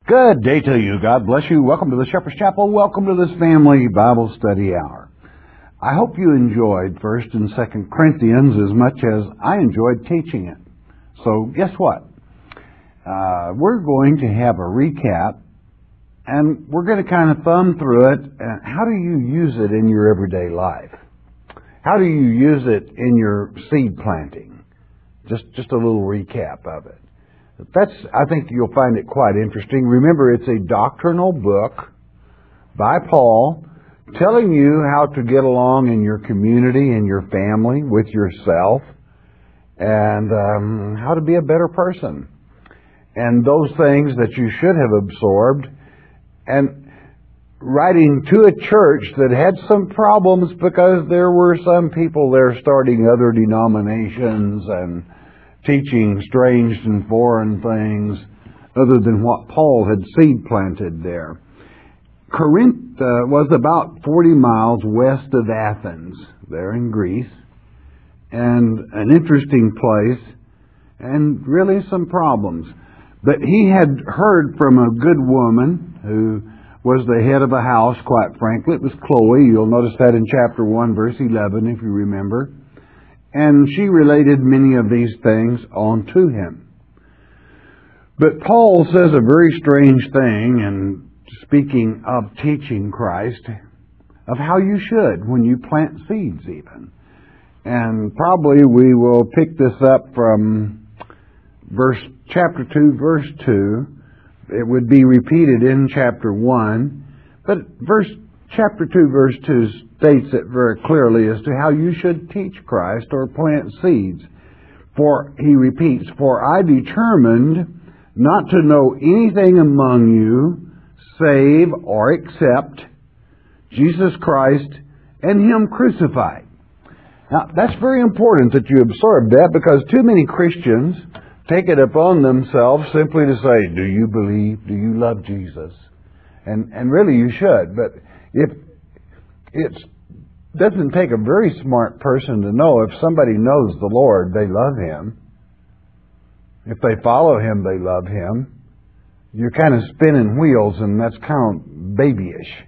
Good day to you. God bless you. Welcome to the Shepherd's Chapel. Welcome to this family Bible study hour. I hope you enjoyed 1st and 2nd Corinthians as much as I enjoyed teaching it. So guess what? We're going to have a recap, and we're going to kind of thumb through it. How do you use it in your everyday life? How do you use it in your seed planting? Just a little recap of it. I think you'll find it quite interesting. Remember, it's a doctrinal book by Paul telling you how to get along in your community, in your family, with yourself, and how to be a better person. And those things that you should have absorbed, and writing to a church that had some problems because there were some people there starting other denominations and teaching strange and foreign things other than what Paul had seed planted there. Corinth was about 40 miles west of Athens, there in Greece, and an interesting place, and really some problems. But he had heard from a good woman who was the head of a house, quite frankly. It was Chloe. You'll notice that in chapter 1, verse 11, if you remember. And she related many of these things on to him. But Paul says a very strange thing, and speaking of teaching Christ, of how you should when you plant seeds even. And probably we will pick this up from chapter 2, verse 2. It would be repeated in chapter 1. But chapter 2, verse 2 states it very clearly as to how you should teach Christ or plant seeds. For, he repeats, "For I determined not to know anything among you save or except Jesus Christ and Him crucified." Now, that's very important that you absorb that, because too many Christians take it upon themselves simply to say, "Do you believe? Do you love Jesus?" And really you should, but it doesn't take a very smart person to know if somebody knows the Lord, they love Him. If they follow Him, they love Him. You're kind of spinning wheels, and that's kind of babyish.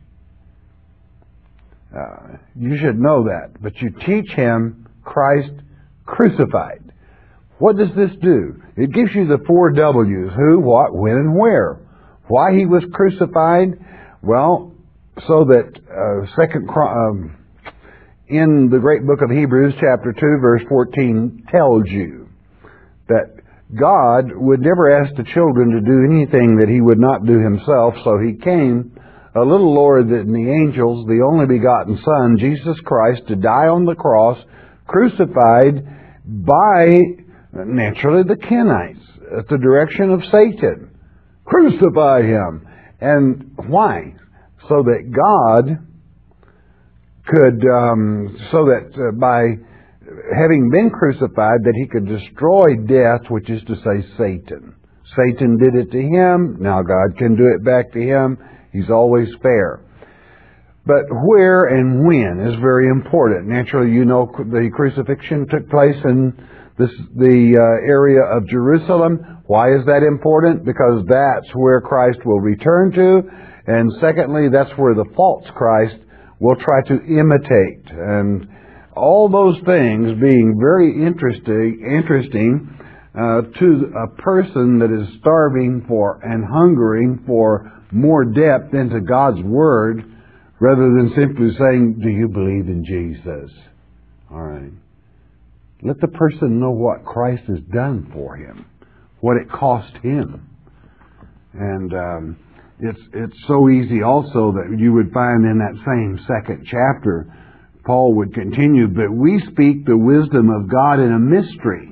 You should know that. But you teach him Christ crucified. What does this do? It gives you the 4 W's. Who, what, when, and where. Why He was crucified? Well, so that in the great book of Hebrews, chapter 2, verse 14, tells you that God would never ask the children to do anything that He would not do Himself, so He came a little lower than the angels, the only begotten Son, Jesus Christ, to die on the cross, crucified by, naturally, the Kenites, at the direction of Satan. Crucify Him. And why? So that God could, by having been crucified, that He could destroy death, which is to say Satan. Satan did it to Him. Now God can do it back to Him. He's always fair. But where and when is very important. Naturally, you know the crucifixion took place in the area of Jerusalem. Why is that important? Because that's where Christ will return to. And secondly, that's where the false Christ will try to imitate. And all those things being very interesting to a person that is starving for and hungering for more depth into God's Word, rather than simply saying, "Do you believe in Jesus?" All right. Let the person know what Christ has done for him, what it cost Him. And it's so easy also that you would find in that same 2nd chapter, Paul would continue, "But we speak the wisdom of God in a mystery,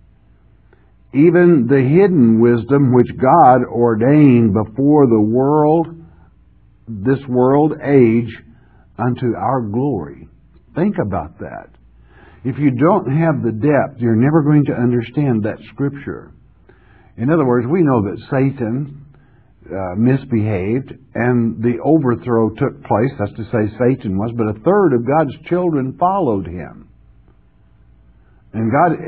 even the hidden wisdom which God ordained before the world, this world age, unto our glory." Think about that. If you don't have the depth, you're never going to understand that Scripture. In other words, we know that Satan misbehaved, and the overthrow took place. That's to say, Satan was, but a third of God's children followed him.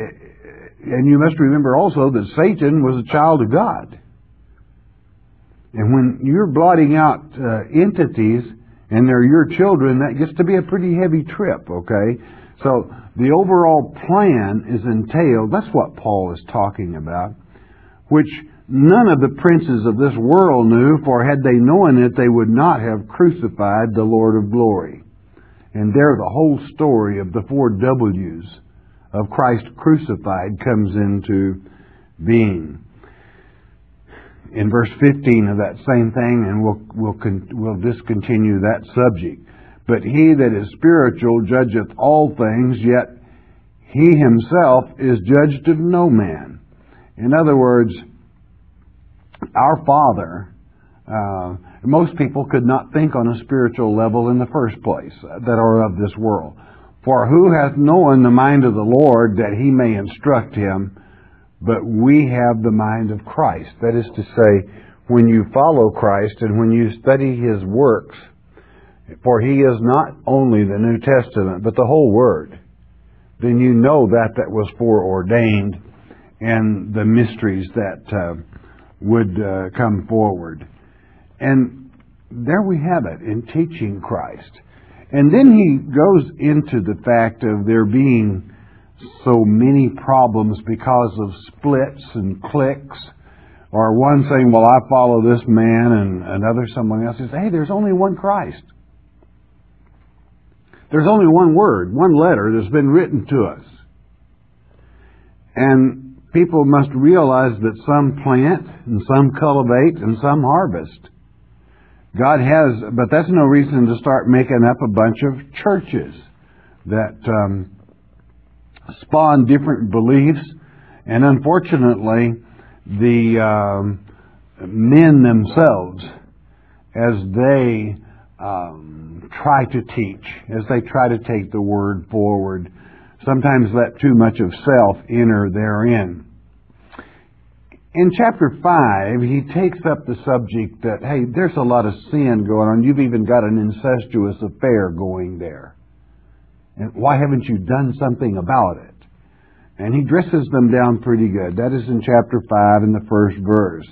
And you must remember also that Satan was a child of God. And when you're blotting out entities and they're your children, that gets to be a pretty heavy trip, okay? So the overall plan is entailed. That's what Paul is talking about, which none of the princes of this world knew, for had they known it, they would not have crucified the Lord of glory. And there the whole story of the 4 W's of Christ crucified comes into being. In verse 15 of that same thing, and we'll discontinue that subject. But he that is spiritual judgeth all things, yet he himself is judged of no man. In other words, our Father, most people could not think on a spiritual level in the first place that are of this world. For who hath known the mind of the Lord that he may instruct him? But we have the mind of Christ. That is to say, when you follow Christ and when you study His works, for He is not only the New Testament, but the whole Word, then you know that was foreordained and the mysteries that would come forward. And there we have it in teaching Christ. And then he goes into the fact of there being so many problems because of splits and cliques, or one saying, well, I follow this man, and another someone else says, hey, there's only one Christ. There's only one word, one letter that's been written to us. And people must realize that some plant, and some cultivate, and some harvest. God has, but that's no reason to start making up a bunch of churches that spawn different beliefs. And unfortunately, the men themselves, as they try to teach, as they try to take the Word forward, sometimes let too much of self enter therein. In chapter 5, he takes up the subject that, hey, there's a lot of sin going on. You've even got an incestuous affair going there. And why haven't you done something about it? And he dresses them down pretty good. That is in chapter 5 in the first verse.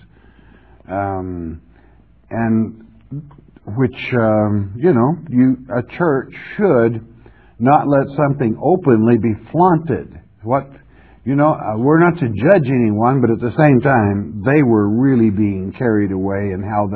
And which, a church should not let something openly be flaunted. We're not to judge anyone, but at the same time, they were really being carried away in how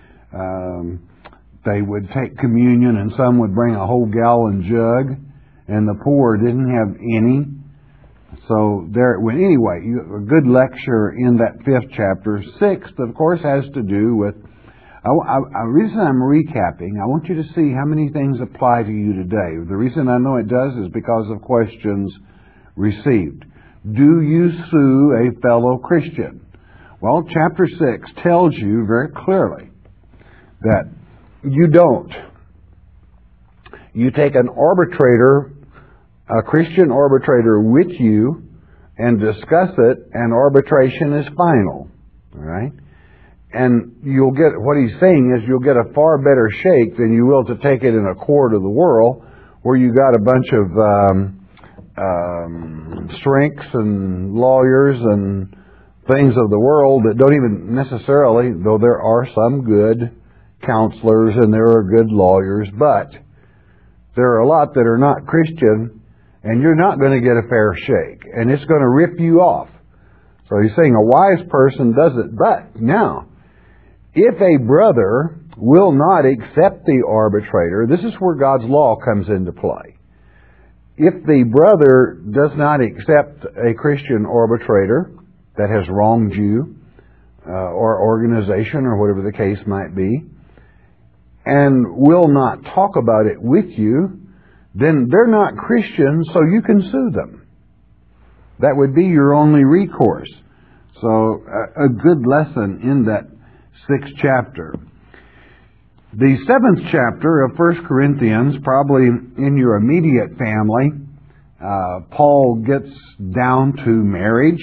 they would take communion, and some would bring a whole gallon jug, and the poor didn't have any. So there it went. Anyway, a good lecture in that 5th chapter. 6th, of course, has to do with, the reason I'm recapping, I want you to see how many things apply to you today. The reason I know it does is because of questions received. Do you sue a fellow Christian? Well, chapter 6 tells you very clearly that you don't. You take an arbitrator, a Christian arbitrator with you, and discuss it, and arbitration is final. All right? And you'll get, what he's saying is you'll get a far better shake than you will to take it in a court of the world, where you got a bunch of shrinks and lawyers and things of the world that don't even necessarily, though there are some good counselors and there are good lawyers, but there are a lot that are not Christian, and you're not going to get a fair shake, and it's going to rip you off. So he's saying a wise person does it. But now, if a brother will not accept the arbitrator, this is where God's law comes into play. If the brother does not accept a Christian arbitrator that has wronged you, or organization, or whatever the case might be, and will not talk about it with you, then they're not Christians, so you can sue them. That would be your only recourse. So a good lesson in that 6th chapter. The 7th chapter of 1 Corinthians, probably in your immediate family, Paul gets down to marriage,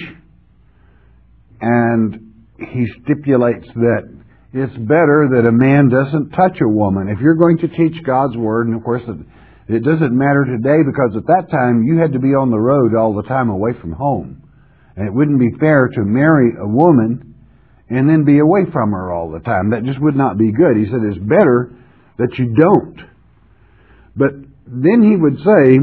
and he stipulates that it's better that a man doesn't touch a woman. If you're going to teach God's Word, and of course it doesn't matter today, because at that time you had to be on the road all the time away from home. And it wouldn't be fair to marry a woman and then be away from her all the time. That just would not be good. He said it's better that you don't. But then he would say,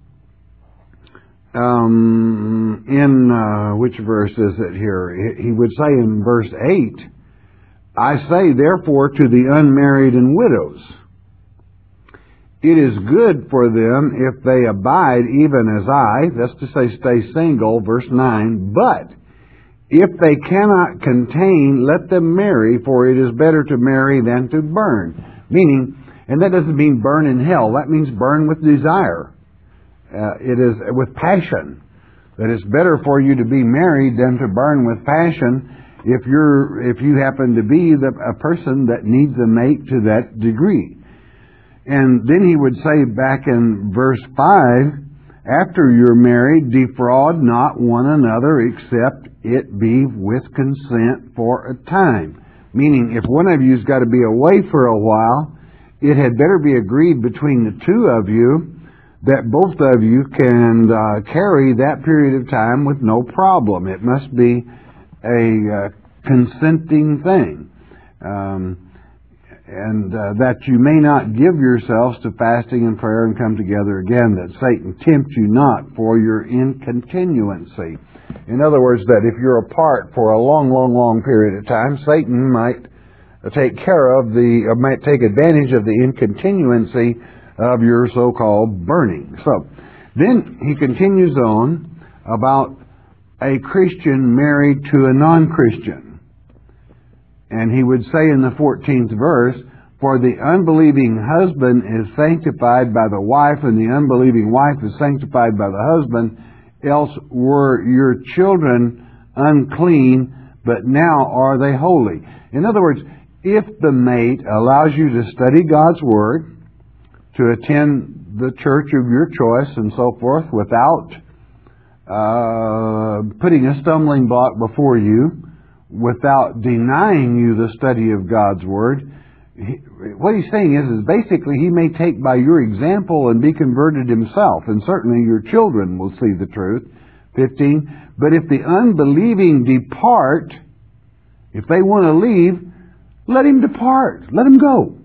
which verse is it here? He would say in verse 8, I say therefore to the unmarried and widows, it is good for them if they abide even as I, that's to say stay single, verse 9, but if they cannot contain, let them marry, for it is better to marry than to burn. Meaning, and that doesn't mean burn in hell, that means burn with desire. It is with passion. That it's better for you to be married than to burn with passion if you happen to be a person that needs a mate to that degree. And then he would say back in verse 5, after you're married, defraud not one another except it be with consent for a time. Meaning, if one of you's got to be away for a while, it had better be agreed between the two of you that both of you can carry that period of time with no problem. It must be a consenting thing. And that you may not give yourselves to fasting and prayer and come together again, that Satan tempt you not for your incontinuancy. In other words, that if you're apart for a long, long, long period of time, Satan might take advantage of the incontinuancy of your so-called burning. So, then he continues on about a Christian married to a non-Christian. And he would say in the 14th verse, for the unbelieving husband is sanctified by the wife, and the unbelieving wife is sanctified by the husband, else were your children unclean, but now are they holy. In other words, if the mate allows you to study God's Word, to attend the church of your choice and so forth, without putting a stumbling block before you, without denying you the study of God's Word, what he's saying is basically he may take by your example and be converted himself, and certainly your children will see the truth. 15, but if the unbelieving depart, if they want to leave, let him depart. Let him go.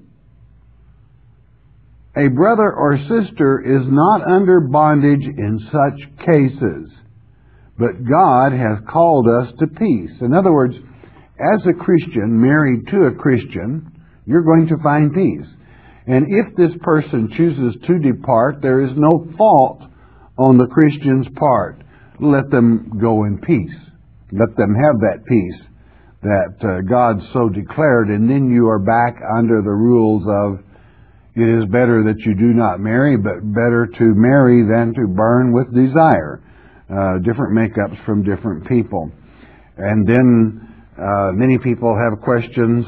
A brother or sister is not under bondage in such cases, but God has called us to peace. In other words, as a Christian married to a Christian, you're going to find peace. And if this person chooses to depart, there is no fault on the Christian's part. Let them go in peace. Let them have that peace that God so declared, and then you are back under the rules of it is better that you do not marry, but better to marry than to burn with desire. Different makeups from different people. And then many people have questions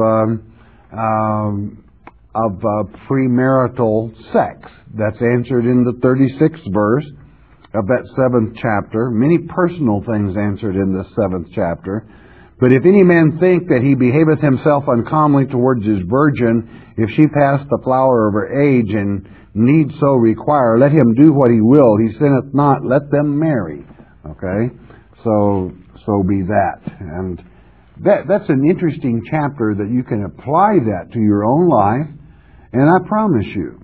of premarital sex. That's answered in the 36th verse of that 7th chapter. Many personal things answered in the 7th chapter. But if any man think that he behaveth himself uncomely towards his virgin, if she pass the flower of her age and need so require, let him do what he will. He sinneth not, let them marry. Okay? So be that. And that's an interesting chapter that you can apply that to your own life. And I promise you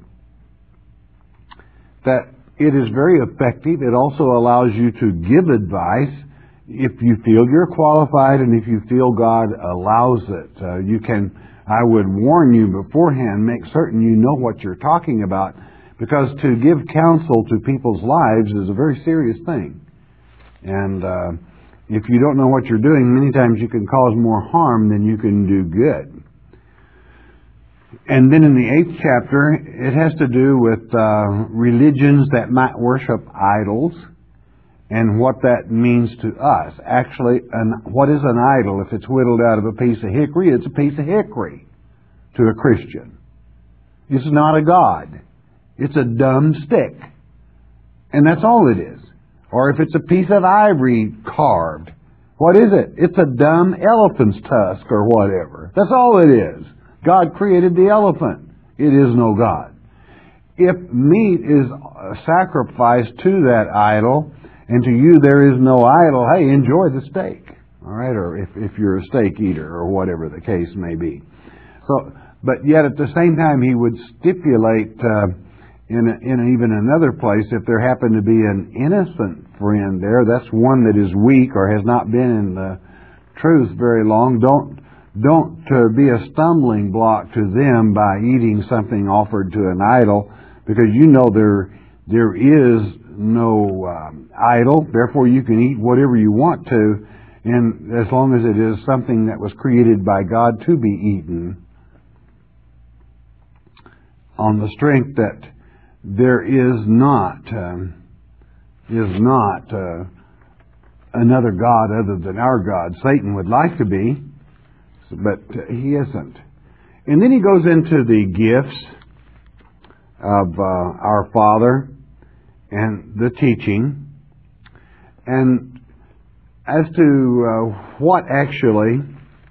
that it is very effective. It also allows you to give advice if you feel you're qualified and if you feel God allows it. You can, I would warn you beforehand, make certain you know what you're talking about, because to give counsel to people's lives is a very serious thing. And if you don't know what you're doing, many times you can cause more harm than you can do good. And then in the 8th chapter, it has to do with religions that might worship idols and what that means to us. Actually, what is an idol? If it's whittled out of a piece of hickory, it's a piece of hickory to a Christian. It's not a god. It's a dumb stick. And that's all it is. Or if it's a piece of ivory carved, what is it? It's a dumb elephant's tusk or whatever. That's all it is. God created the elephant. It is no God. If meat is sacrificed to that idol, and to you there is no idol, hey, enjoy the steak. All right, or if you're a steak eater, or whatever the case may be. So, but yet at the same time, he would stipulate in even another place, if there happened to be an innocent friend there, that's one that is weak or has not been in the truth very long. Don't be a stumbling block to them by eating something offered to an idol, because you know there is no idol. Therefore, you can eat whatever you want to, and as long as it is something that was created by God to be eaten, on the strength that there is not another God other than our God. Satan would like to be, but he isn't. And then he goes into the gifts of our Father and the teaching, and as to what actually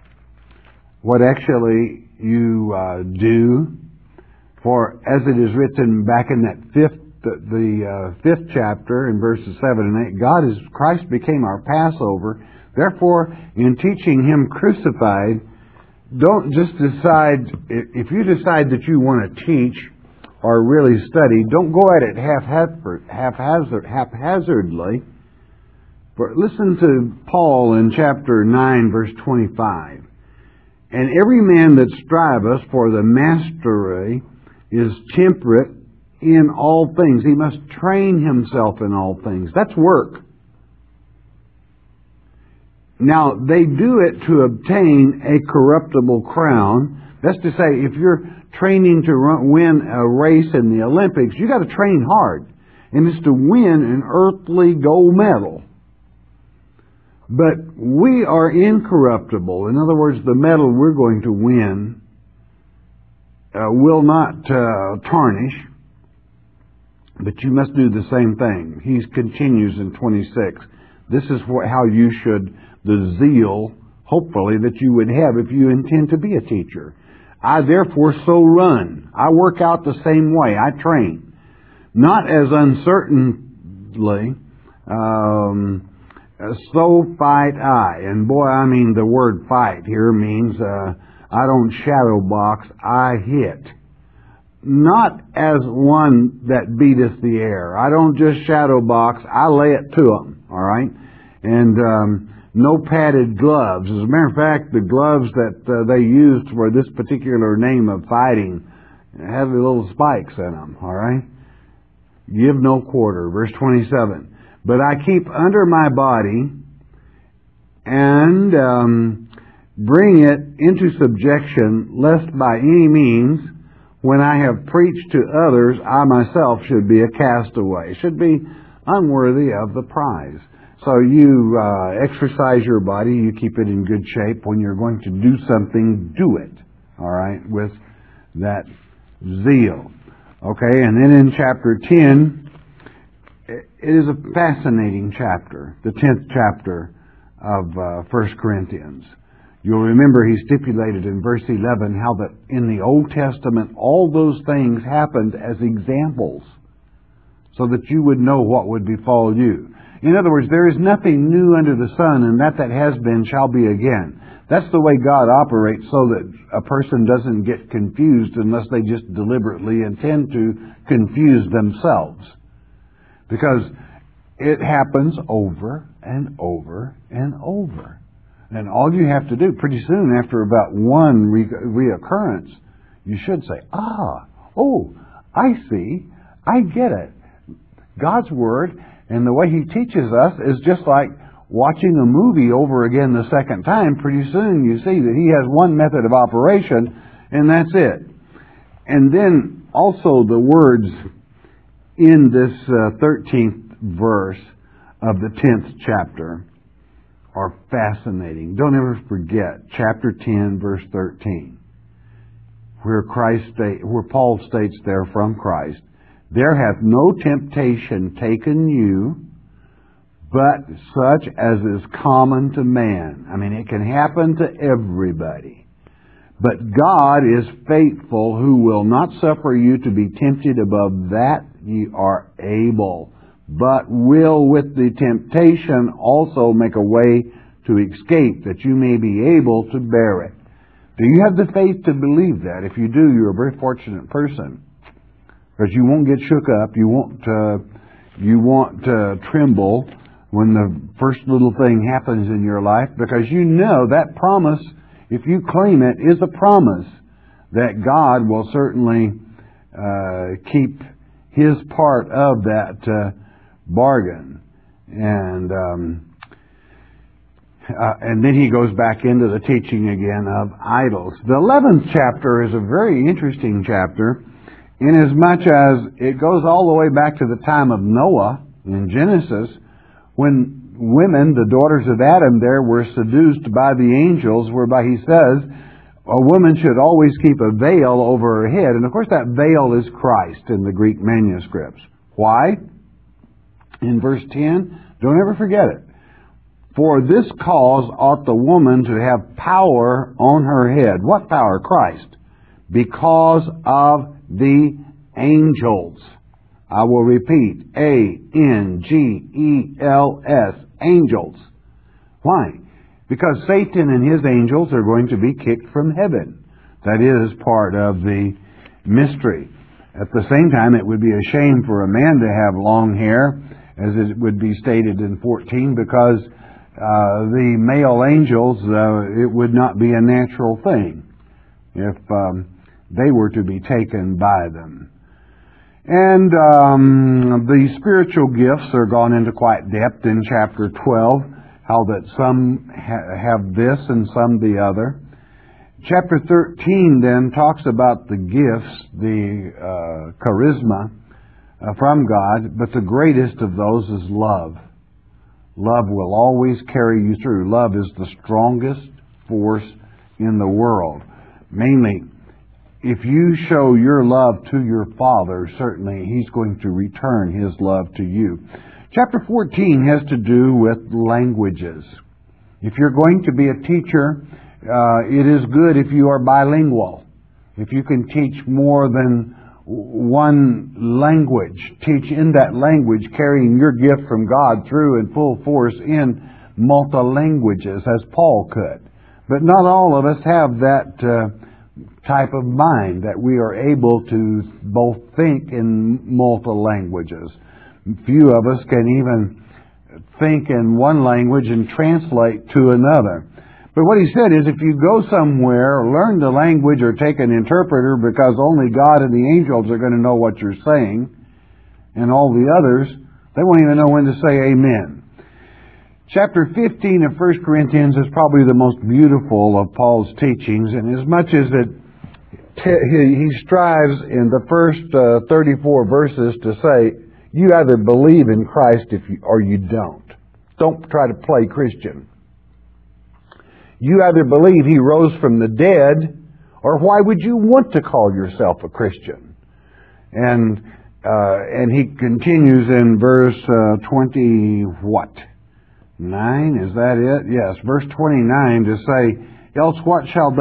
you do. For as it is written back in that fifth chapter in verses 7 and 8, Christ became our Passover. Therefore, in teaching Him crucified, don't just decide, if you decide that you want to teach or really study, don't go at it haphazardly. For listen to Paul in chapter 9, verse 25. And every man that striveth for the mastery is temperate in all things. He must train himself in all things. That's work. Now, they do it to obtain a corruptible crown. That's to say, if you're training to win a race in the Olympics, you got to train hard. And it's to win an earthly gold medal. But we are incorruptible. In other words, the medal we're going to win will not tarnish, but you must do the same thing. He continues in 26. This is how you should, the zeal, hopefully, that you would have if you intend to be a teacher. I therefore so run. I work out the same way. I train. Not as uncertainly, so fight I. And boy, I mean, the word fight here means I don't shadow box, I hit. Not as one that beateth the air. I don't just shadow box, I lay it to them, all right? And no padded gloves. As a matter of fact, the gloves that they used for this particular name of fighting have little spikes in them, all right? Give no quarter, verse 27. But I keep under my body and bring it into subjection, lest by any means, when I have preached to others, I myself should be a castaway, should be unworthy of the prize. So you exercise your body, you keep it in good shape. When you're going to do something, do it, all right, with that zeal. Okay, and then in chapter 10, it is a fascinating chapter, the 10th chapter of 1 Corinthians. You'll remember he stipulated in verse 11 how that in the Old Testament all those things happened as examples so that you would know what would befall you. In other words, there is nothing new under the sun, and that has been shall be again. That's the way God operates, so that a person doesn't get confused unless they just deliberately intend to confuse themselves. Because it happens over and over and over. And all you have to do, pretty soon after about one reoccurrence, you should say, I see, I get it. God's Word and the way He teaches us is just like watching a movie over again the second time. Pretty soon you see that He has one method of operation, and that's it. And then also the words in this 13th verse of the 10th chapter are fascinating. Don't ever forget chapter 10, verse 13, where Paul states there from Christ, "There hath no temptation taken you, but such as is common to man." I mean, it can happen to everybody. "But God is faithful, who will not suffer you to be tempted above that ye are able, but will with the temptation also make a way to escape, that you may be able to bear it. Do you have the faith to believe that? If you do, you're a very fortunate person, because you won't get shook up. You won't tremble when the first little thing happens in your life, because you know that promise, if you claim it, is a promise that God will certainly keep His part of that bargain. And then he goes back into the teaching again of idols. The 11th chapter is a very interesting chapter, inasmuch as it goes all the way back to the time of Noah in Genesis, when women, the daughters of Adam there, were seduced by the angels, whereby he says a woman should always keep a veil over her head. And of course that veil is Christ in the Greek manuscripts. Why? In verse 10, don't ever forget it. For this cause ought the woman to have power on her head. What power? Christ. Because of the angels. I will repeat. A-N-G-E-L-S. Angels. Why? Because Satan and his angels are going to be kicked from heaven. That is part of the mystery. At the same time, it would be a shame for a man to have long hair, as it would be stated in 14, because the male angels, it would not be a natural thing if they were to be taken by them. And the spiritual gifts are gone into quite depth in chapter 12, how that some have this and some the other. Chapter 13 then talks about the gifts, the charisma from God, but the greatest of those is love. Love will always carry you through. Love is the strongest force in the world. Mainly, if you show your love to your Father, certainly He's going to return His love to you. Chapter 14 has to do with languages. If you're going to be a teacher, it is good if you are bilingual. If you can teach more than one language, teach in that language, carrying your gift from God through in full force in multi-languages, as Paul could. But not all of us have that type of mind, that we are able to both think in multi-languages. Few of us can even think in one language and translate to another. But what he said is, if you go somewhere, learn the language or take an interpreter, because only God and the angels are going to know what you're saying, and all the others, they won't even know when to say amen. Chapter 15 of 1 Corinthians is probably the most beautiful of Paul's teachings, and as much as he strives in the first 34 verses to say, you either believe in Christ or you don't. Don't try to play Christian. You either believe He rose from the dead, or why would you want to call yourself a Christian? And he continues in verse 20, what? 9, is that it? Yes, verse 29 to say, else what shall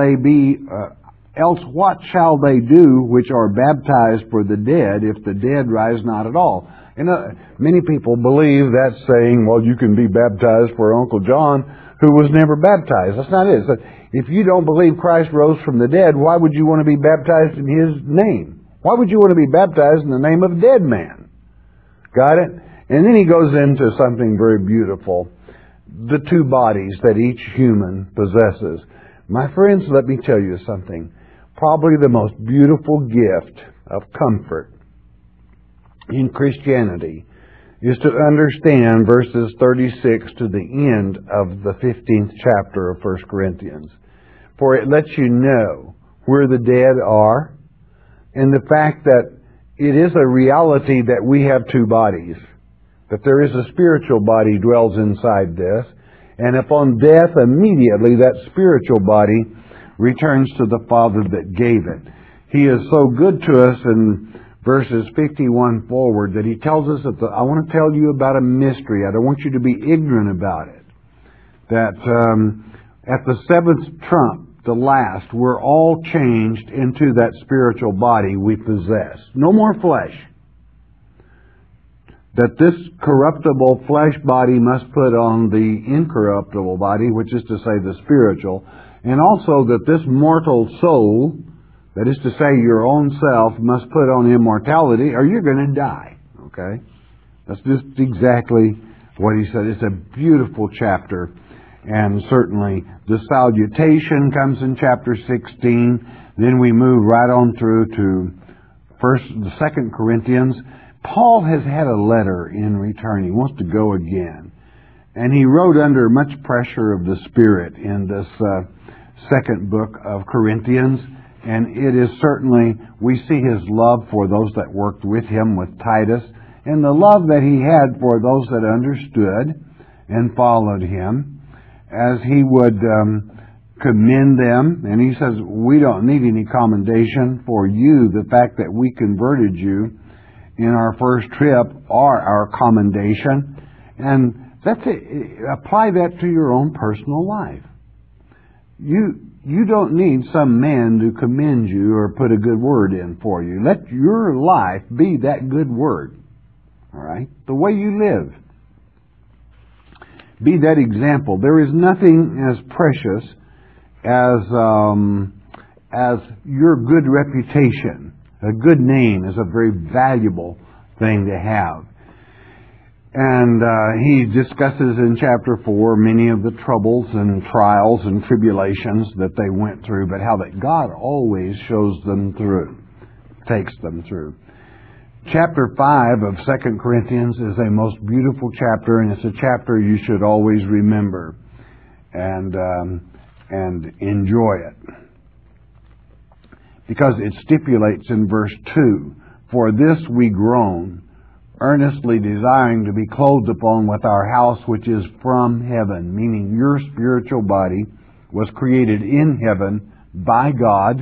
they do which are baptized for the dead, if the dead rise not at all? And many people believe that's saying, well, you can be baptized for Uncle John, who was never baptized. That's not it. It's if you don't believe Christ rose from the dead, why would you want to be baptized in His name? Why would you want to be baptized in the name of a dead man? Got it? And then he goes into something very beautiful. The two bodies that each human possesses. My friends, let me tell you something. Probably the most beautiful gift of comfort in Christianity is to understand verses 36 to the end of the 15th chapter of 1 Corinthians. For it lets you know where the dead are, and the fact that it is a reality that we have two bodies, that there is a spiritual body dwells inside this, and upon death immediately that spiritual body returns to the Father that gave it. He is so good to us in verses 51 forward that he tells us that I want to tell you about a mystery. I don't want you to be ignorant about it. That at the seventh trump, the last, we're all changed into that spiritual body we possess. No more flesh. that this corruptible flesh body must put on the incorruptible body, which is to say the spiritual, and also that this mortal soul, that is to say your own self, must put on immortality or you're going to die. Okay? That's just exactly what he said. It's a beautiful chapter, and certainly the salutation comes in chapter 16. Then we move right on through to the 2 Corinthians. Paul has had a letter in return. He wants to go again. And he wrote under much pressure of the Spirit in this second book of Corinthians. And it is certainly, we see his love for those that worked with him, with Titus, and the love that he had for those that understood and followed him, as he would commend them. And he says, we don't need any commendation for you. The fact that we converted you in our first trip are our commendation. And that's it. Apply that to your own personal life. You don't need some man to commend you or put a good word in for you. Let your life be that good word. All right? The way you live. Be that example. There is nothing as precious as your good reputation. A good name is a very valuable thing to have. And he discusses in chapter 4 many of the troubles and trials and tribulations that they went through, but how that God always shows them through, takes them through. Chapter 5 of 2 Corinthians is a most beautiful chapter, and it's a chapter you should always remember and enjoy it. Because it stipulates in verse 2, "For this we groan, earnestly desiring to be clothed upon with our house which is from heaven," meaning your spiritual body was created in heaven by God.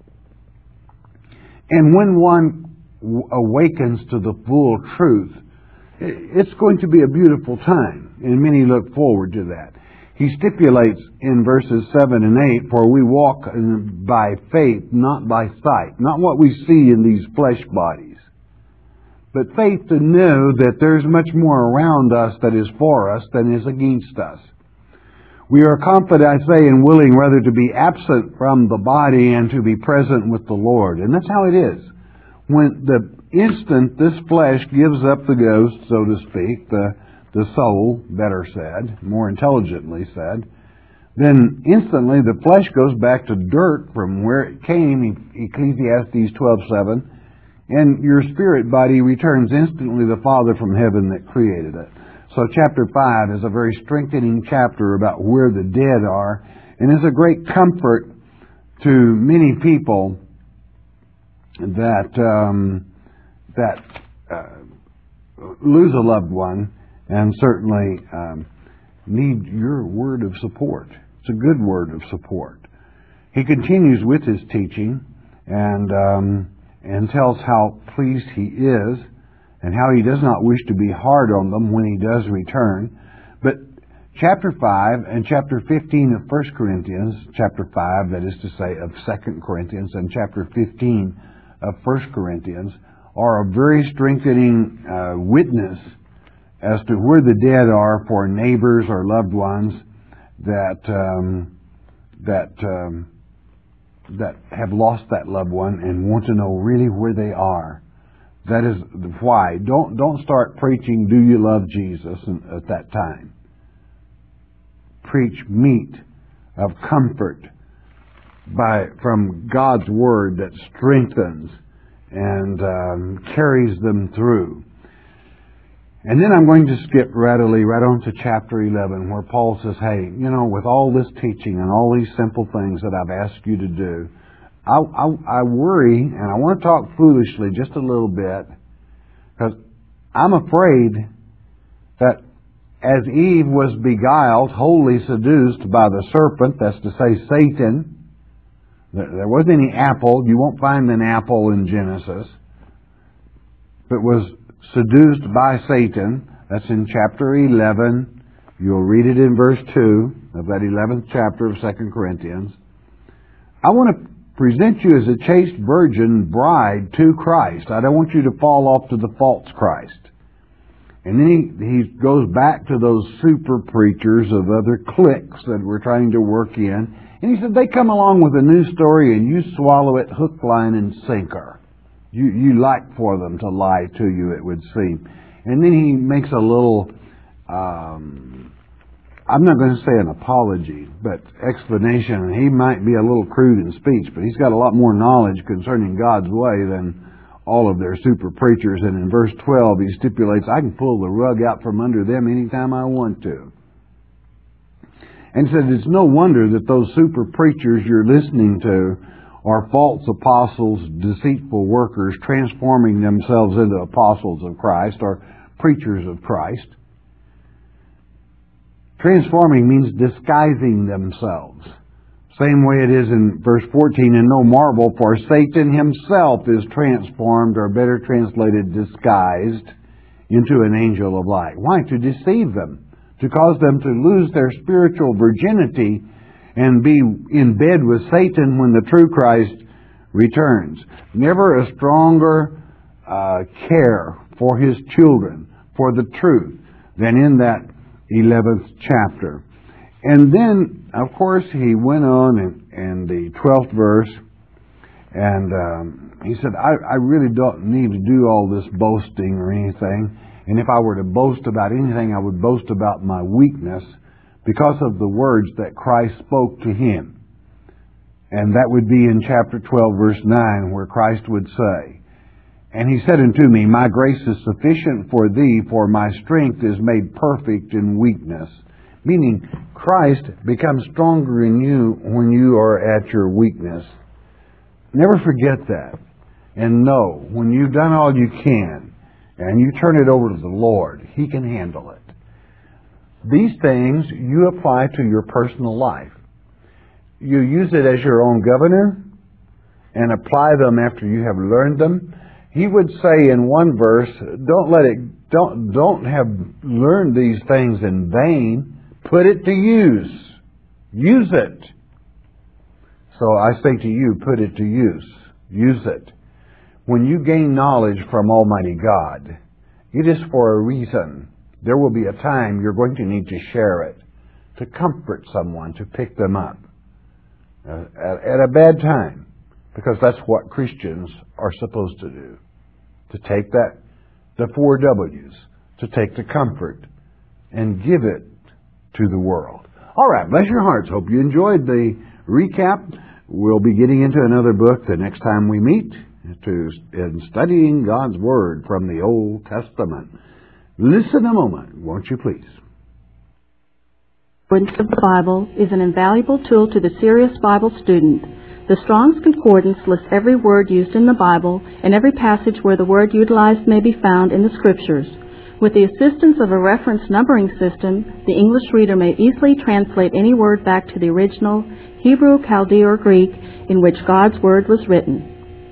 And when one awakens to the full truth, it's going to be a beautiful time, and many look forward to that. He stipulates in verses 7 and 8, "For we walk by faith, not by sight," not what we see in these flesh bodies, but faith to know that there's much more around us that is for us than is against us. "We are confident, I say, and willing rather to be absent from the body and to be present with the Lord." And that's how it is. When the instant this flesh gives up the ghost, so to speak, the soul, better said, more intelligently said, then instantly the flesh goes back to dirt from where it came, Ecclesiastes 12:7, and your spirit body returns instantly to the Father from heaven that created it. So chapter 5 is a very strengthening chapter about where the dead are, and is a great comfort to many people that lose a loved one, and certainly need your word of support. It's a good word of support. He continues with his teaching and tells how pleased he is and how he does not wish to be hard on them when he does return. But chapter 5 and chapter 15 of 1 Corinthians, chapter 5, that is to say, of 2 Corinthians, and chapter 15 of 1 Corinthians, are a very strengthening witness as to where the dead are for neighbors or loved ones that have lost that loved one and want to know really where they are. That is why. Don't start preaching, "Do you love Jesus?" at that time. Preach meat of comfort from God's Word that strengthens and carries them through. And then I'm going to skip readily right on to chapter 11, where Paul says, "Hey, with all this teaching and all these simple things that I've asked you to do, I worry, and I want to talk foolishly just a little bit, because I'm afraid that as Eve was beguiled, wholly seduced by the serpent," that's to say Satan. There wasn't any apple. You won't find an apple in Genesis. But was seduced by Satan. That's in chapter 11. You'll read it in verse 2 of that 11th chapter of 2 Corinthians. I want to present you as a chaste virgin bride to Christ. I don't want you to fall off to the false Christ. And then he goes back to those super preachers of other cliques that we're trying to work in. And he said, they come along with a new story and you swallow it hook, line, and sinker. You like for them to lie to you, it would seem. And then he makes a little, I'm not going to say an apology, but explanation. He might be a little crude in speech, but he's got a lot more knowledge concerning God's way than all of their super preachers. And in verse 12, he stipulates, I can pull the rug out from under them anytime I want to. And said, it's no wonder that those super preachers you're listening to are false apostles, deceitful workers, transforming themselves into apostles of Christ or preachers of Christ. Transforming means disguising themselves. Same way it is in verse 14, and no marvel, for Satan himself is transformed, or better translated, disguised, into an angel of light. Why? To deceive them, to cause them to lose their spiritual virginity and be in bed with Satan when the true Christ returns. Never a stronger care for his children, for the truth, than in that 11th chapter. And then, of course, he went on in the 12th verse, and he said, I really don't need to do all this boasting or anything. And if I were to boast about anything, I would boast about my weakness because of the words that Christ spoke to him. And that would be in chapter 12, verse 9, where Christ would say, and he said unto me, my grace is sufficient for thee, for my strength is made perfect in weakness. Meaning, Christ becomes stronger in you when you are at your weakness. Never forget that. And know, when you've done all you can, and you turn it over to the Lord, He can handle it. These things you apply to your personal life. You use it as your own governor, and apply them after you have learned them. He would say in one verse, don't have learned these things in vain. Put it to use. Use it. So I say to you, put it to use. Use it. When you gain knowledge from Almighty God, it is for a reason. There will be a time you're going to need to share it, to comfort someone, to pick them up at a bad time, because that's what Christians are supposed to do. To take the 4 W's, to take the comfort and give it to the world. All right, bless your hearts. Hope you enjoyed the recap. We'll be getting into another book the next time we meet in studying God's Word from the Old Testament. Listen a moment, won't you please? Concordance of the Bible is an invaluable tool to the serious Bible student. The Strong's Concordance lists every word used in the Bible and every passage where the word utilized may be found in the Scriptures. With the assistance of a reference numbering system, the English reader may easily translate any word back to the original Hebrew, Chaldee, or Greek in which God's Word was written.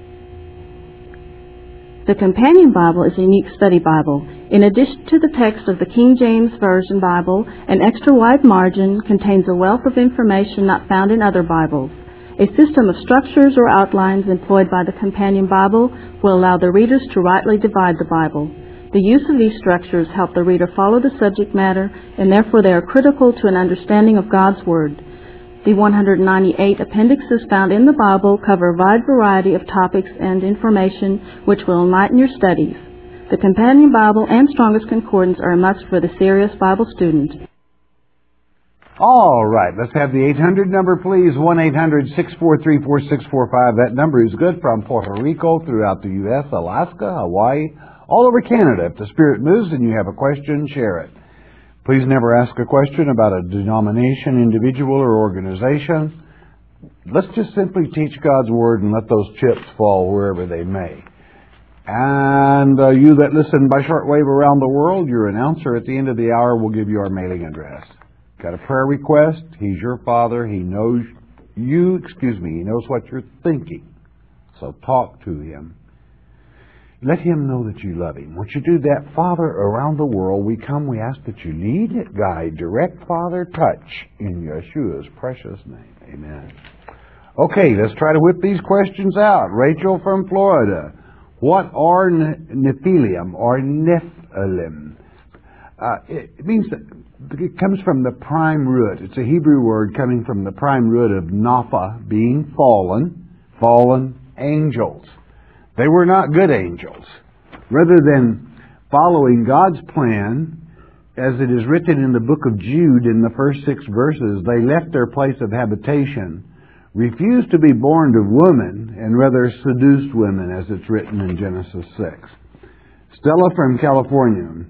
The Companion Bible is a unique study Bible. In addition to the text of the King James Version Bible, an extra wide margin contains a wealth of information not found in other Bibles. A system of structures or outlines employed by the Companion Bible will allow the readers to rightly divide the Bible. The use of these structures help the reader follow the subject matter, and therefore they are critical to an understanding of God's Word. The 198 appendixes found in the Bible cover a wide variety of topics and information which will enlighten your studies. The Companion Bible and Strong's Concordance are a must for the serious Bible student. All right, let's have the 800 number, please. 1-800-643-4645. That number is good from Puerto Rico, throughout the U.S., Alaska, Hawaii, all over Canada. If the Spirit moves and you have a question, share it. Please never ask a question about a denomination, individual, or organization. Let's just simply teach God's Word and let those chips fall wherever they may. And you that listen by shortwave around the world, your announcer at the end of the hour will give you our mailing address. Got a prayer request? He's your Father. He knows you, He knows what you're thinking. So talk to Him. Let Him know that you love Him. Once you do that, Father, around the world, we ask that you lead, guide, direct, Father, touch, in Yeshua's precious name. Amen. Okay, let's try to whip these questions out. Rachel from Florida. What are Nephilim or Nephilim? It means that it comes from the prime root. It's a Hebrew word coming from the prime root of napha, being fallen angels. They were not good angels. Rather than following God's plan, as it is written in the book of Jude in the first 6 verses, they left their place of habitation, refused to be born of woman, and rather seduced women, as it's written in Genesis 6. Stella from California.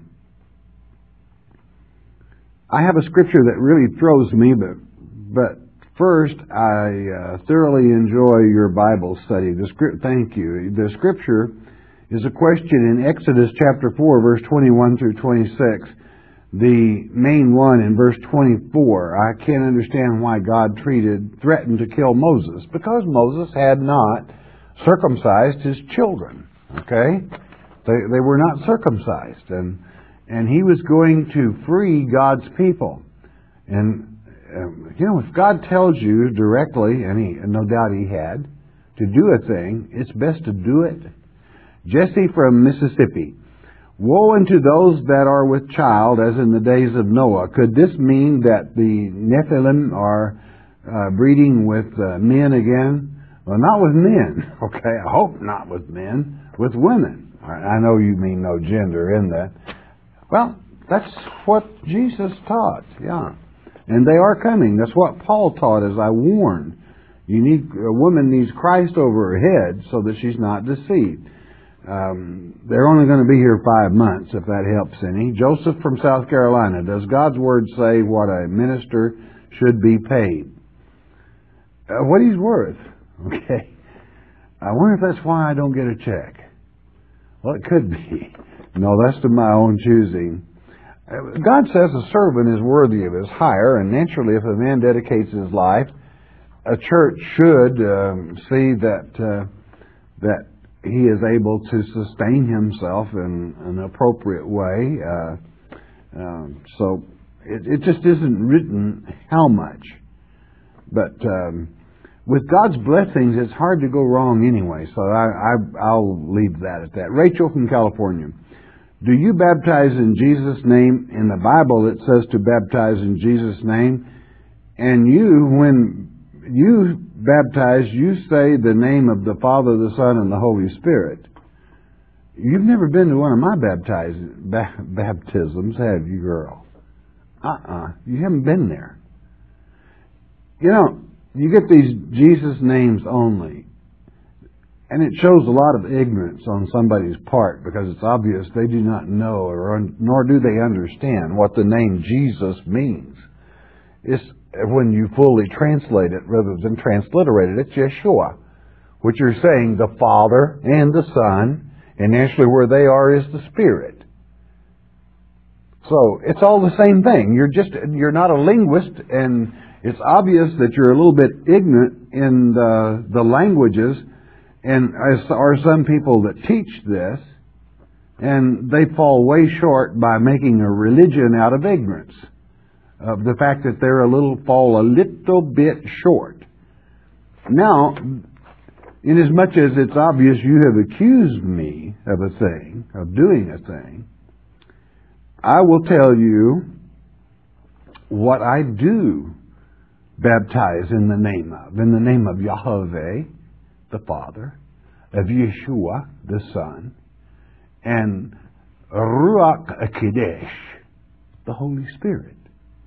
I have a scripture that really throws me, but first, I thoroughly enjoy your Bible study. Thank you. The scripture is a question in Exodus chapter 4, verse 21 through 26. The main one in verse 24. I can't understand why God threatened to kill Moses, because Moses had not circumcised his children. Okay? They were not circumcised, and he was going to free God's people. And if God tells you directly, and no doubt he had, to do a thing, it's best to do it. Jesse from Mississippi. Woe unto those that are with child, as in the days of Noah. Could this mean that the Nephilim are breeding with men again? Well, not with men, okay? I hope not with men, with women. I know you mean no gender in that. Well, that's what Jesus taught, yeah. And they are coming. That's what Paul taught, as I warned. A woman needs Christ over her head so that she's not deceived. They're only going to be here 5 months, if that helps any. Joseph from South Carolina. Does God's Word say what a minister should be paid? What he's worth. Okay. I wonder if that's why I don't get a check. Well, it could be. No, that's to my own choosing. God says a servant is worthy of his hire, and naturally, if a man dedicates his life, a church should see that he is able to sustain himself in an appropriate way. So it just isn't written how much. But with God's blessings, it's hard to go wrong anyway. So I'll leave that at that. Rachel from California. Do you baptize in Jesus' name? In the Bible it says to baptize in Jesus' name. And when you baptize, you say the name of the Father, the Son, and the Holy Spirit. You've never been to one of my baptisms, have you, girl? You haven't been there. You get these Jesus names only, and it shows a lot of ignorance on somebody's part, because it's obvious they do not know, nor do they understand what the name Jesus means. It's when you fully translate it, rather than transliterate it, it's Yeshua, which you're saying the Father and the Son, and actually where they are is the Spirit. So it's all the same thing. You're not a linguist, and it's obvious that you're a little bit ignorant in the languages, and as are some people that teach this, and they fall way short by making a religion out of ignorance. Of the fact that they're fall a little bit short. Now, inasmuch as it's obvious you have accused me of a thing, of doing a thing, I will tell you what I do baptize in the name of Yahweh, the Father, of Yeshua, the Son, and Ruach HaKodesh, the Holy Spirit.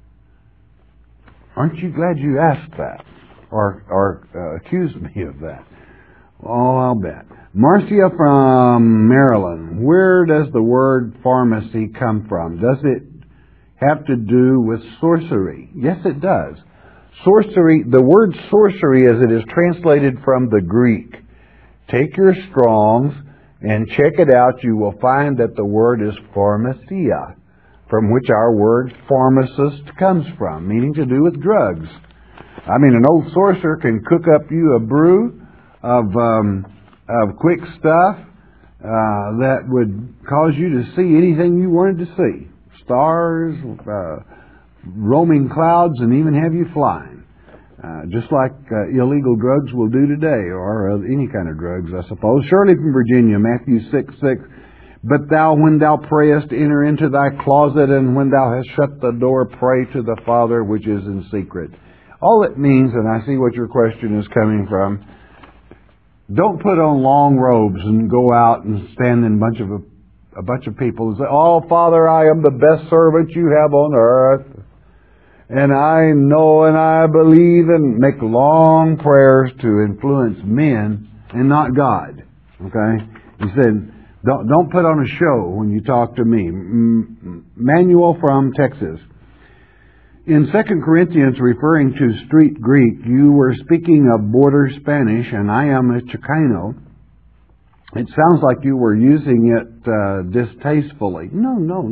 Aren't you glad you asked that? Or accused me of that? Oh, I'll bet. Marcia from Maryland. Where does the word pharmacy come from? Does it have to do with sorcery? Yes, it does. Sorcery, the word sorcery as it is translated from the Greek. Take your Strong's and check it out. You will find that the word is pharmacia, from which our word pharmacist comes from, meaning to do with drugs. I mean, an old sorcerer can cook up you a brew of quick stuff that would cause you to see anything you wanted to see. Stars, roaming clouds, and even have you flying. Just like illegal drugs will do today, or any kind of drugs, I suppose. Shirley from Virginia, Matthew 6:6. But thou, when thou prayest, enter into thy closet, and when thou hast shut the door, pray to the Father which is in secret. All it means, and I see what your question is coming from, don't put on long robes and go out and stand in a bunch of people and say, "Oh, Father, I am the best servant you have on earth. And I know and I believe," and make long prayers to influence men and not God. Okay? He said, don't put on a show when you talk to me. Manuel from Texas. In 2 Corinthians, referring to street Greek, you were speaking of border Spanish, and I am a Chicano. It sounds like you were using it distastefully. No,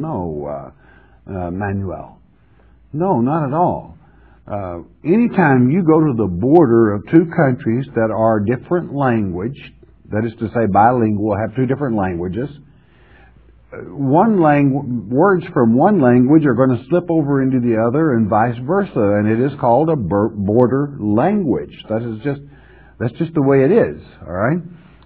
Manuel. No, not at all. Anytime you go to the border of two countries that are different language, that is to say bilingual, have two different languages, words from one language are going to slip over into the other and vice versa, and it is called a border language. That's just the way it is, all right?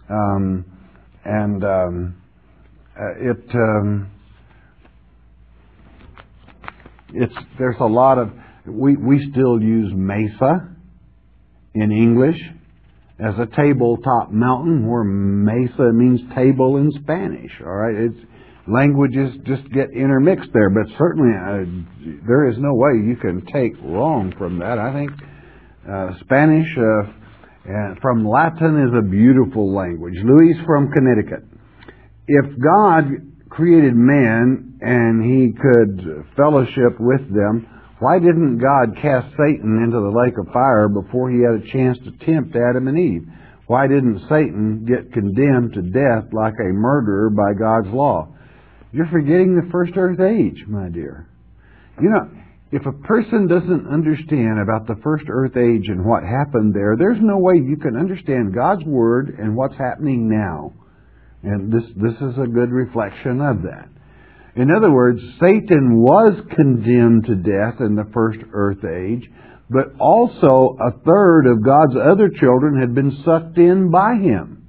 There's a lot of, we still use mesa in English as a tabletop mountain, where mesa means table in Spanish. All right, languages just get intermixed there, but certainly there is no way you can take wrong from that. I think Spanish from Latin is a beautiful language. Louise from Connecticut. If God created man and He could fellowship with them, why didn't God cast Satan into the lake of fire before He had a chance to tempt Adam and Eve? Why didn't Satan get condemned to death like a murderer by God's law? You're forgetting the first earth age, my dear. You know, if a person doesn't understand about the first earth age and what happened there, there's no way you can understand God's Word and what's happening now. And this is a good reflection of that. In other words, Satan was condemned to death in the first earth age, but also a third of God's other children had been sucked in by him.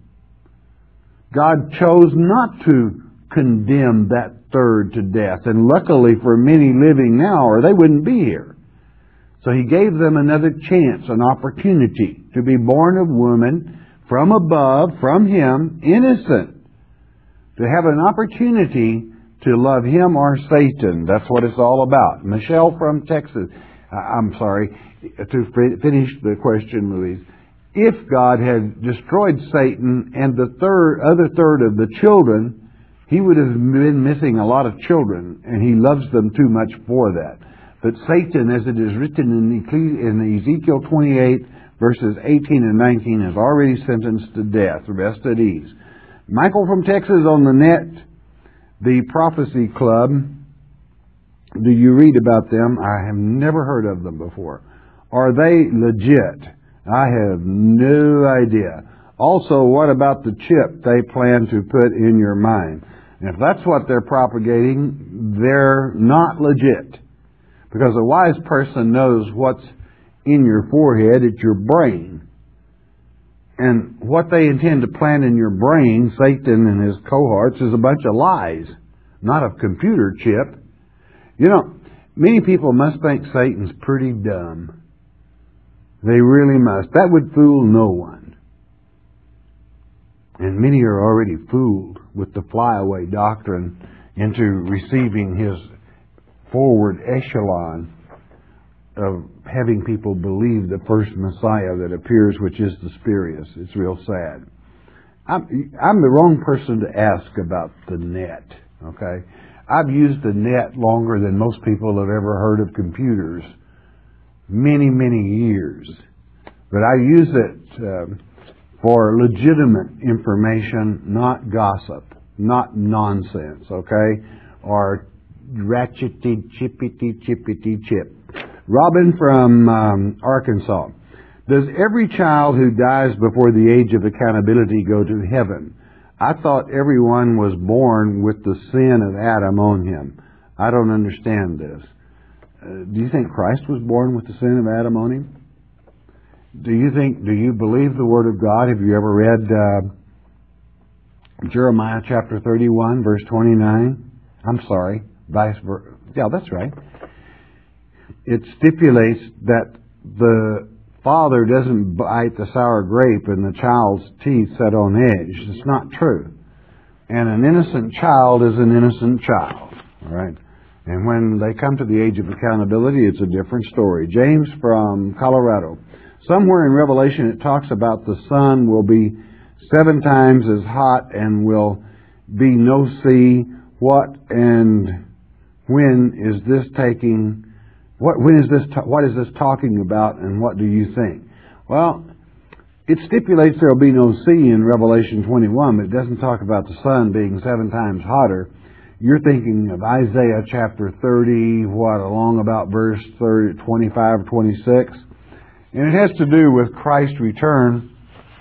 God chose not to condemn that third to death, and luckily for many living now, or they wouldn't be here. So He gave them another chance, an opportunity to be born of woman, from above, from Him, innocent, to have an opportunity to love Him or Satan. That's what it's all about. Michelle from Texas. I'm sorry, to finish the question, Louise. If God had destroyed Satan and the other third of the children, He would have been missing a lot of children, and He loves them too much for that. But Satan, as it is written in Ezekiel 28, verses 18 and 19, is already sentenced to death. Rest at ease. Michael from Texas on the net. The Prophecy Club, do you read about them? I have never heard of them before. Are they legit? I have no idea. Also, what about the chip they plan to put in your mind? And if that's what they're propagating, they're not legit. Because a wise person knows what's in your forehead, it's your brain. And what they intend to plant in your brain, Satan and his cohorts, is a bunch of lies, not a computer chip. You know, many people must think Satan's pretty dumb. They really must. That would fool no one. And many are already fooled with the flyaway doctrine into receiving his forward echelon of having people believe the first Messiah that appears, which is the spurious. It's real sad. I'm the wrong person to ask about the net, okay? I've used the net longer than most people have ever heard of computers. Many, many years. But I use it for legitimate information, not gossip, not nonsense, okay? Or ratchety, chippity, chip. Robin from Arkansas. Does every child who dies before the age of accountability go to heaven? I thought everyone was born with the sin of Adam on him. I don't understand this. Do you think Christ was born with the sin of Adam on him? Do you believe the Word of God? Have you ever read Jeremiah chapter 31, verse 29. I'm sorry, yeah, that's right. It stipulates that the father doesn't bite the sour grape and the child's teeth set on edge. It's not true. And an innocent child is an innocent child. All right? And when they come to the age of accountability, it's a different story. James from Colorado. Somewhere in Revelation it talks about the sun will be 7 times as hot and will be no sea. What and when is this taking? What is this talking about, and what do you think? Well, it stipulates there will be no sea in Revelation 21, but it doesn't talk about the sun being 7 times hotter. You're thinking of Isaiah chapter 30, along about verse 25, 26. And it has to do with Christ's return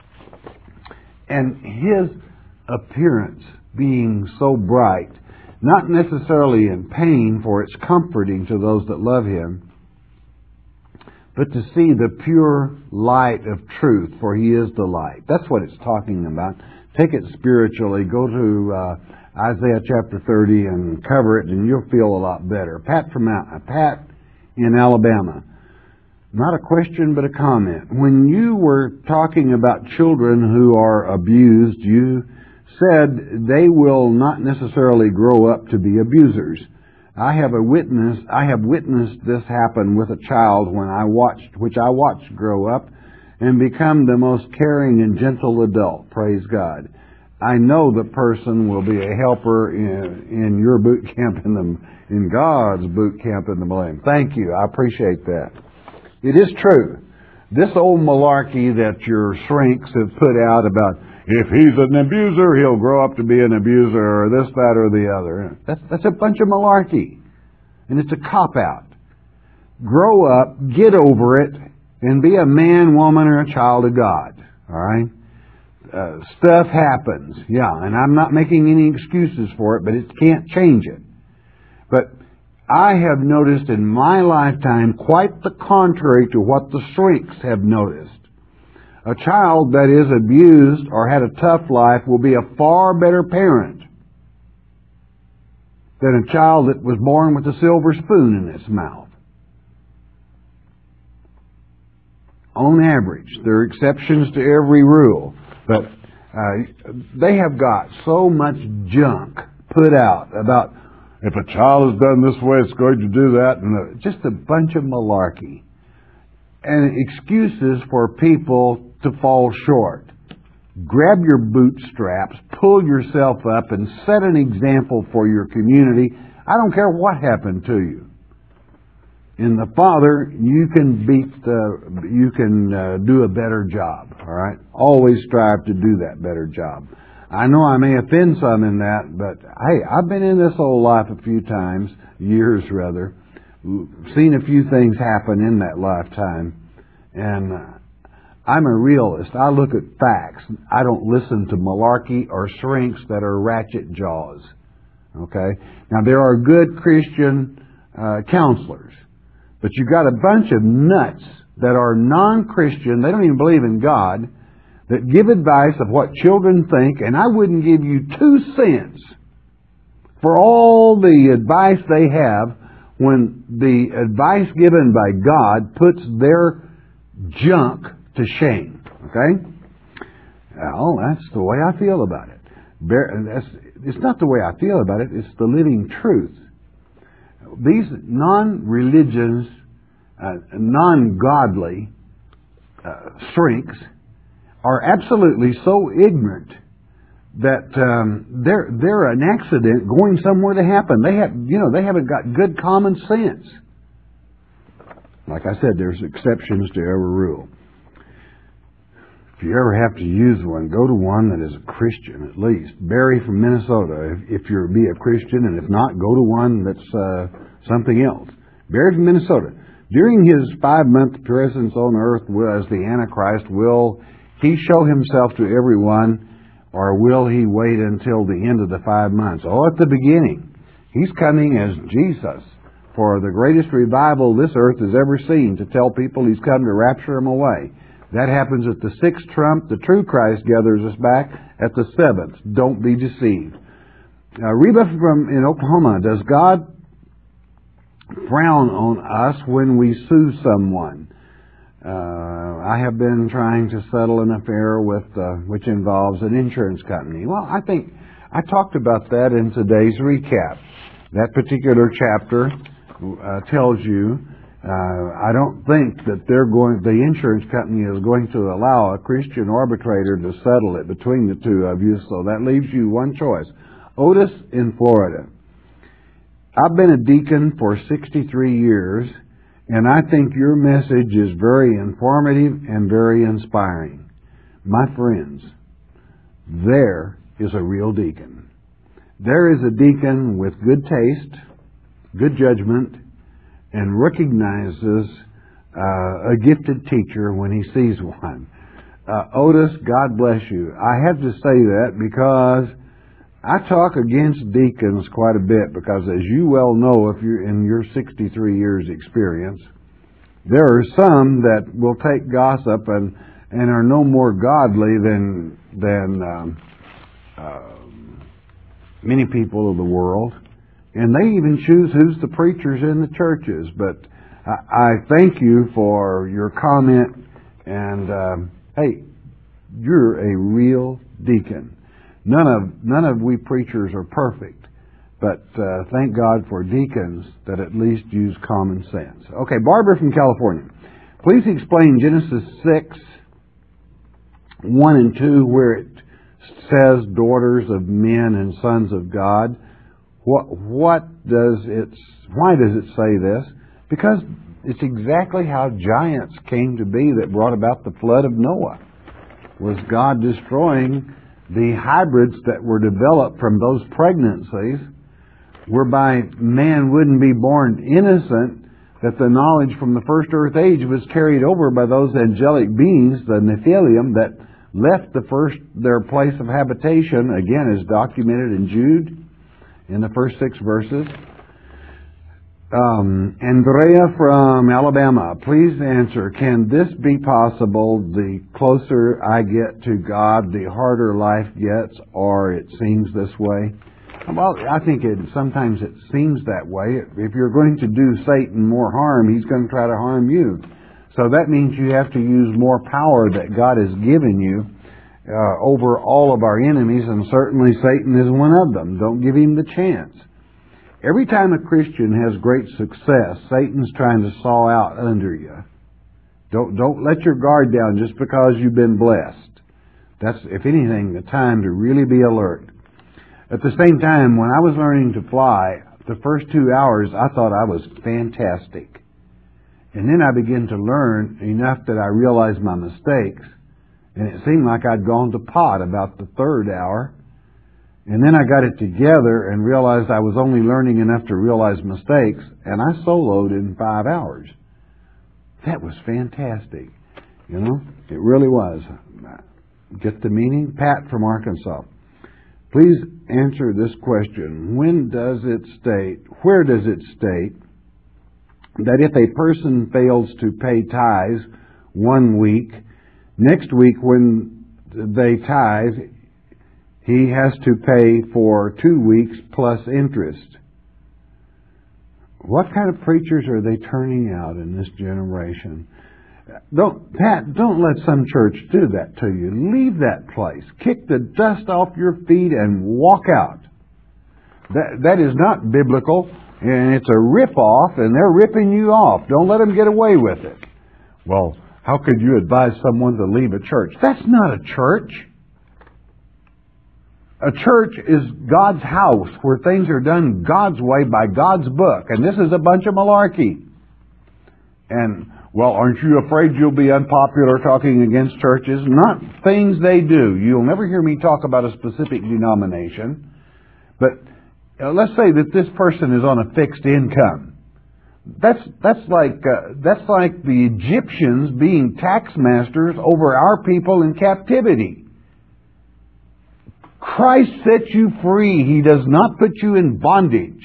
and His appearance being so bright, not necessarily in pain, for it's comforting to those that love Him, but to see the pure light of truth, for He is the light. That's what it's talking about. Take it spiritually. Go to Isaiah chapter 30 and cover it, and you'll feel a lot better. Pat in Alabama. Not a question, but a comment. When you were talking about children who are abused, you said they will not necessarily grow up to be abusers. I have witnessed this happen with a child which I watched grow up and become the most caring and gentle adult. Praise God. I know the person will be a helper in your boot camp in God's boot camp in the millennium. Thank you. I appreciate that. It is true. This old malarkey that your shrinks have put out about if he's an abuser, he'll grow up to be an abuser, or this, that, or the other. That's a bunch of malarkey. And it's a cop-out. Grow up, get over it, and be a man, woman, or a child of God. All right? Stuff happens. Yeah, and I'm not making any excuses for it, but it can't change it. But I have noticed in my lifetime quite the contrary to what the shrinks have noticed. A child that is abused or had a tough life will be a far better parent than a child that was born with a silver spoon in its mouth. On average. There are exceptions to every rule. But they have got so much junk put out about if a child is done this way, it's going to do that. And just a bunch of malarkey. And excuses for people to fall short. Grab your bootstraps, pull yourself up, and set an example for your community. I don't care what happened to you. In the Father, you can do a better job. All right, always strive to do that better job. I know I may offend some in that, but hey, I've been in this old life a few times, years rather, seen a few things happen in that lifetime, and I'm a realist. I look at facts. I don't listen to malarkey or shrinks that are ratchet jaws. Okay? Now, there are good Christian counselors, but you've got a bunch of nuts that are non-Christian. They don't even believe in God, that give advice of what children think, and I wouldn't give you 2 cents for all the advice they have when the advice given by God puts their junk to shame. Okay? Well, that's the way I feel about it. It's not the way I feel about it, it's the living truth. These non-religious, non-godly shrinks are absolutely so ignorant that they're an accident going somewhere to happen. They haven't got good common sense. Like I said, there's exceptions to every rule. If you ever have to use one, go to one that is a Christian at least. Barry from Minnesota, if you're be a Christian, and if not, go to one that's something else. Barry from Minnesota. During his 5-month presence on earth as the Antichrist, will he show himself to everyone, or will he wait until the end of the 5 months? Oh, at the beginning. He's coming as Jesus for the greatest revival this earth has ever seen, to tell people he's come to rapture them away. That happens at the 6th trump. The true Christ gathers us back at the 7th. Don't be deceived. Reba in Oklahoma, does God frown on us when we sue someone? I have been trying to settle an affair with which involves an insurance company. Well, I think I talked about that in today's recap. That particular chapter tells you I don't think that the insurance company is going to allow a Christian arbitrator to settle it between the two of you, so that leaves you one choice. Otis in Florida. I've been a deacon for 63 years, and I think your message is very informative and very inspiring. My friends, there is a real deacon. There is a deacon with good taste, good judgment, and recognizes a gifted teacher when he sees one. Otis, God bless you. I have to say that because I talk against deacons quite a bit because, as you well know, if you're in your 63 years experience, there are some that will take gossip and are no more godly than many people of the world. And they even choose who's the preachers in the churches. But I thank you for your comment. And hey, you're a real deacon. None of we preachers are perfect, but thank God for deacons that at least use common sense. Okay, Barbara from California. Please explain Genesis 6, 1 and 2, where it says daughters of men and sons of God. Why does it say this? Because it's exactly how giants came to be that brought about the flood of Noah. Was God destroying the hybrids that were developed from those pregnancies, whereby man wouldn't be born innocent, that the knowledge from the first earth age was carried over by those angelic beings, the Nephilim, that left their place of habitation, again as documented in Jude, in the first 6 verses. Andrea from Alabama, please answer, can this be possible? The closer I get to God, the harder life gets, or it seems this way? Well, I think sometimes it seems that way. If you're going to do Satan more harm, he's going to try to harm you. So that means you have to use more power that God has given you over all of our enemies, and certainly Satan is one of them. Don't give him the chance. Every time a Christian has great success, Satan's trying to saw out under you. Don't let your guard down just because you've been blessed. That's, if anything, the time to really be alert. At the same time, when I was learning to fly, the first 2 hours I thought I was fantastic. And then I began to learn enough that I realized my mistakes. And it seemed like I'd gone to pot about the 3rd hour. And then I got it together and realized I was only learning enough to realize mistakes, and I soloed in 5 hours. That was fantastic. You know, it really was. Get the meaning? Pat from Arkansas. Please answer this question. Where does it state that if a person fails to pay tithes 1 week, next week when they tithe, he has to pay for 2 weeks plus interest? What kind of preachers are they turning out in this generation? Don't let some church do that to you. Leave that place. Kick the dust off your feet and walk out. That is not biblical, and it's a rip-off, and they're ripping you off. Don't let them get away with it. Well, how could you advise someone to leave a church? That's not a church. A church is God's house where things are done God's way by God's book. And this is a bunch of malarkey. And, well, aren't you afraid you'll be unpopular talking against churches? Not things they do. You'll never hear me talk about a specific denomination. But let's say that this person is on a fixed income. That's like the Egyptians being tax masters over our people in captivity. Christ sets you free. He does not put you in bondage.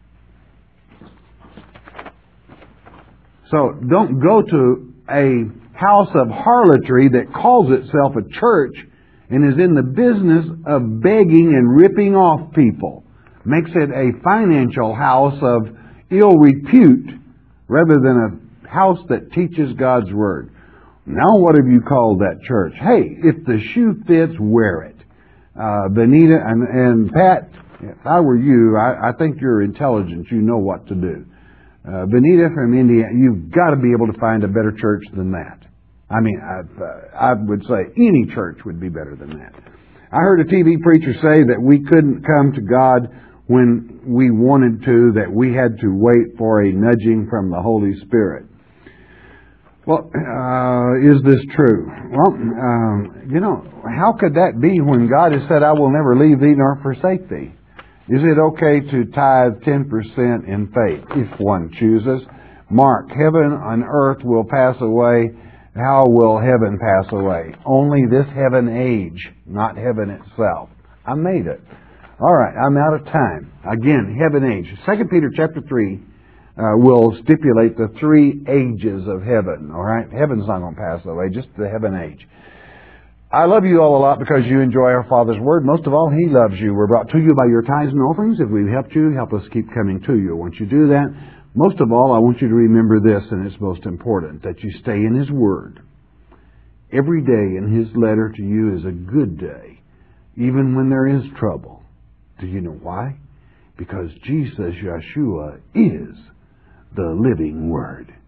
So don't go to a house of harlotry that calls itself a church and is in the business of begging and ripping off people. Makes it a financial house of ill repute rather than a house that teaches God's Word. Now what have you called that church? Hey, if the shoe fits, wear it. Benita and Pat, if I were you, I think you're intelligent. You know what to do. Benita from India, you've got to be able to find a better church than that. I mean, I would say any church would be better than that. I heard a TV preacher say that we couldn't come to God when we wanted to, that we had to wait for a nudging from the Holy Spirit. Well, is this true? Well, how could that be when God has said, I will never leave thee nor forsake thee? Is it okay to tithe 10% in faith if one chooses? Mark, heaven and earth will pass away. How will heaven pass away? Only this heaven age, not heaven itself. I made it. All right, I'm out of time. Again, heaven age. 2 Peter chapter 3 will stipulate the 3 ages of heaven. All right, heaven's not going to pass away, just the heaven age. I love you all a lot because you enjoy our Father's Word. Most of all, He loves you. We're brought to you by your tithes and offerings. If we've helped you, help us keep coming to you. Once you do that, most of all, I want you to remember this, and it's most important, that you stay in His Word. Every day in His letter to you is a good day, even when there is trouble. Do you know why? Because Jesus, Yeshua, is the living Word.